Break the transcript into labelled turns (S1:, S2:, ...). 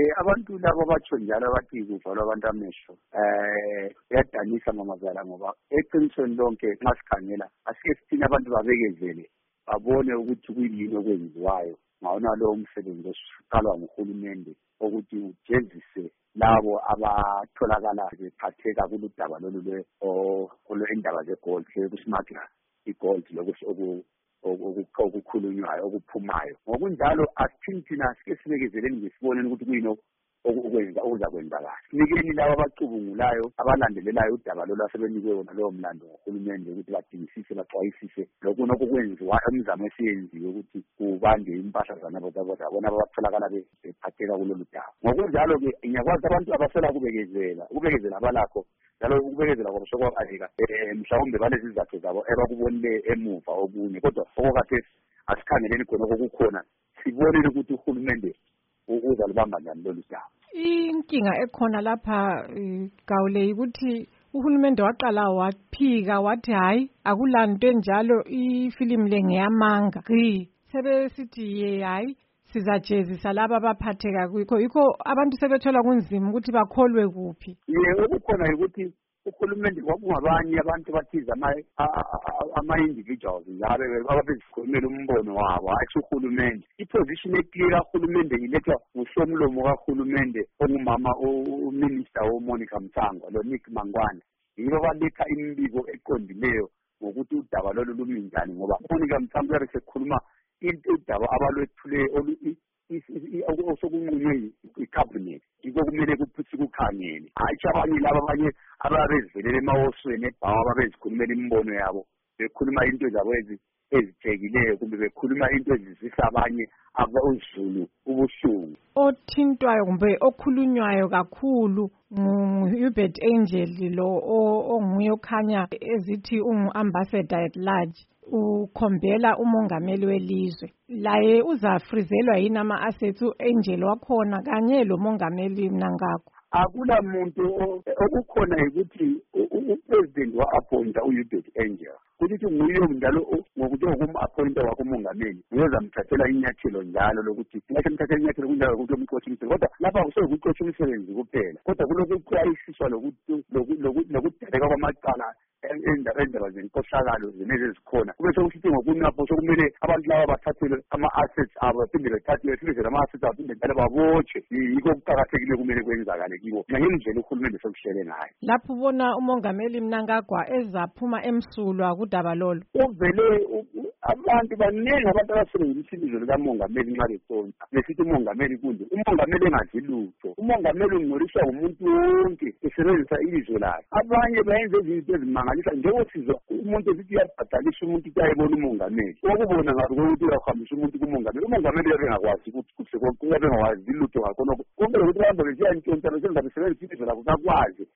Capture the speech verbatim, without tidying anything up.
S1: abantu labo batsho njalo abathi kuvalwa abantu amehlo eh yadanisa mamazala ngoba eqinisweni lonke nxa sikhangela asike sithina abantu babekezele babone ukuthi kuyini okwenziwayo ngawona lo umsebenzi osiqalwa nguhulumende ukuthi ujezise labo abatholakala bephatheka kuludaba lolu lwe olwendaba zegold kusmagla igold lokuthi okukhulunywayo okuphumayo ngokunjalo asithini thina sike sibekezeleni ngesiboneni ukuthi kuyini okwenza okuzakwenzakala sinikeni labo abacubungulayo abalandelelayo udaba lolu asebenikwe wona lowo mlando ngohulumende ukuthi badingisise baxwayisise lokunye okwenziwa emizamo esiyenziwe ukuthi kubanjwe impahla zanabo zabona abatholakala bephatheka kulolu daba ngokunjalo-ke ngiyakwazi abantu abasela kubekezela ukubekezela abalakho njalo ukubekezela kwabo sokwabazeka mhlawumbe balezi zizathu zabo ebakubonile emuva okunye kodwa okokhathesi asikhangeleni khona okukhona sibonile ukuthi uhulumende uzalibamba njani lolu daba.
S2: Inkinga ekhona lapha Gawule ukuthi uhulumende waqala waphika wathi hayi akulanto enjalo ifilimu le ngeyamanga gqi sebesithi ye hayi sizajezisa laba abaphatheka kuyikho yikho abantu sebethola kunzima ukuthi bakholwe kuphi.
S1: Ye okukhona ukuthi uhulumende kwakungabanye abantu bathiza ama-individuals njalo ababezikhulumela umbono wabo hayi uhulumende iposition eclear kahulumende ilethwa ngusomlomo kahulumende ongumama uminister woMonica Mthangwa lo Nick Mangwane yibo baletha imibiko eqondileyo ngokuthi udaba lolu lumi njani ngoba uMonica Mthangwa yabesekhuluma into udaba abalwethule osokunqunywe icabinet yiko kumele kuphuthi kukhangele hayi abanye laba abanye ababezivelele emawosweni ebhawa ababezikhulumela imbono yabo bekhuluma into zabo ezitekileyo kumbe bekhuluma into ezizisa abanye abazulu ubuhlungu
S2: othintwayo kumbe okhulunywayo kakhulu ngu-Hubert Angel lo onguye okhanya ezithi ungu-ambassador at large ukhombela umongameli welizwe laye uzafrizelwa yini ama-assets u-Angel wakhona kanye lo mongameli Mnangagwa.
S1: Akula muntu okukhona ukuthi upresident wa-appointa u-Hubert Angel ukuthi nguye njalo ngokuthi ngokum-appointa wakho umongameli uyozamthathela inyathelo njalo lokuthi ngathi mthathela inyathelo kunjalo ukuthi umqoshi umsebenzi kodwa lapha kusokuqoshi umsebenzi kuphela kodwa kulokuqwayisiswa lokudaleka kwamacala endaba zenkohlakalo zenezi ezikhona kube sokusithi ngokunapho sokumele abantu laba bathathelwe ama-assets abo phinde bethathelwe sibize lama-assets abo phinde njalo babotshwe yikho kuqakathekile kumele kwenzakale kibo ngendlela uhulumende sokuhlele ngayo.
S2: Lapho ubona umongameli Mnangagwa ezaphuma emsulwa kudaba lolo
S1: uvele abantu baningi abantu abasebenzisa ibizo likamongameli nxa besonta besithi umongameli kunje umongameli engazi lutho umongameli ungcoliswa ngumuntu wonke esebenzisa ibizo lakhe abanye bayenza izinto ezimangalisa njengosizwa umuntu esithi uyabhadalisa umuntu ukuthi ayebona umongameli okubona ngabe ukuthi uyahambisa umuntu kumongameli umongameli uyabe engakwazi ukuthi uyabe engakwazi lutho ngakhonokho konke lokuthi abantu besiya ntshontsha besenza besebenzisa ibizo lakho kakwazi